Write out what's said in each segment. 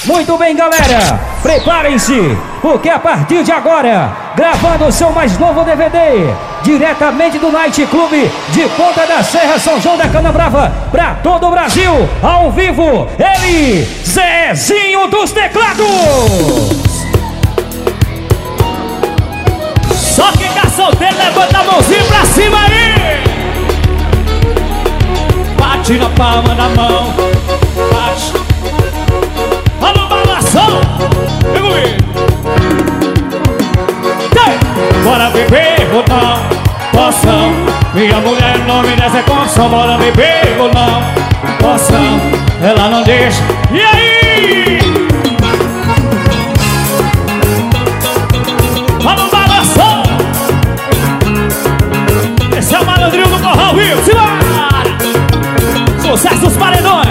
Muito bem, galera, preparem-se, porque a partir de agora, gravando o seu mais novo DVD, diretamente do Night Club de Ponta da Serra, São João da Canabrava, pra todo o Brasil, ao vivo, ele, Zezinho dos Teclados. Só quem tá solteiro, levanta a mãozinha pra cima aí. Bate na palma da mão, bate. Alô, balanção, bora beber ou não, poção. Minha mulher, o nome dessa é Conção. Bora beber ou não, poção. Ela não deixa, e aí? Alô, balanção. Esse é o malandrinho do Corral Rio, simbora! Sucesso dos paredões.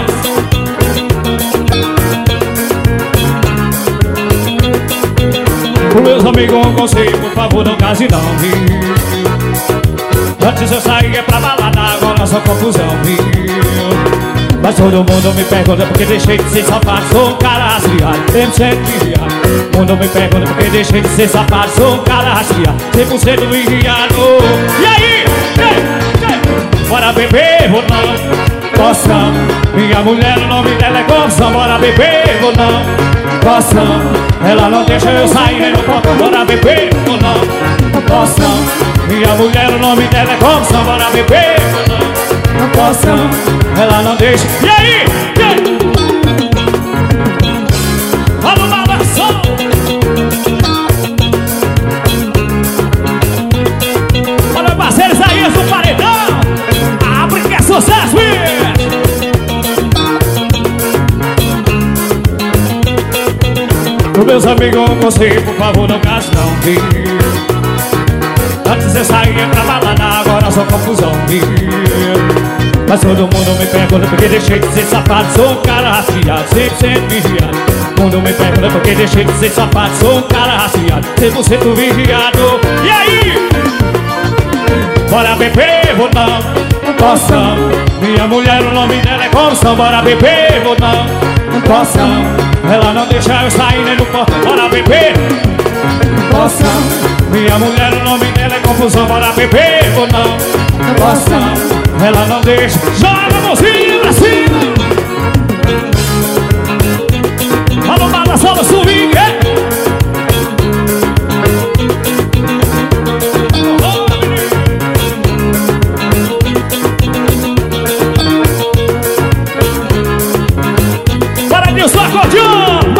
Os meus amigos, um conselho, por favor, não case não, viu? Antes eu saía pra balada, agora só confusão, viu? Mas todo mundo me pergunta porque deixei de ser safado. Sou um cara rastreado, 100% viado. Todo mundo me pergunta porque deixei de ser safado. Sou um cara rastreado, 100% viado. E aí? Bora beber ou não? Poção. Minha mulher, o nome dela é Conção. Bora beber ou não? Poção. Ela não deixa eu sair nem no ponto. Bora beber ou não? Poção. Minha mulher, o nome dela é Conção. Bora beber ou não? Poção. Ela não deixa. E aí? Alô, balanção. Olha, parceiros aí, do paredão. Abre que é sucesso, meus amigos, um conselho, por favor, não case não, viu? Antes eu saía pra balada, agora só confusão, viu? Mas todo mundo me pergunta porque deixei de ser safado. Sou um cara rastreado, 100% vigiado. Todo mundo me pergunta porque deixei de ser safado. Sou um cara rastreado, 100% vigiado. E aí? Bora beber ou não? Poção. Minha mulher, o nome dela é Conção. Bora beber ou não? Poção. Ela não deixa eu sair nem no porto. Bora beber. Poção. Minha mulher, o nome dela é Confusão. Bora beber ou não? Poção. Ela não deixa. Joga a mãozinha pra cima. Alô, balançando o swing. Para Nilson Acordeon.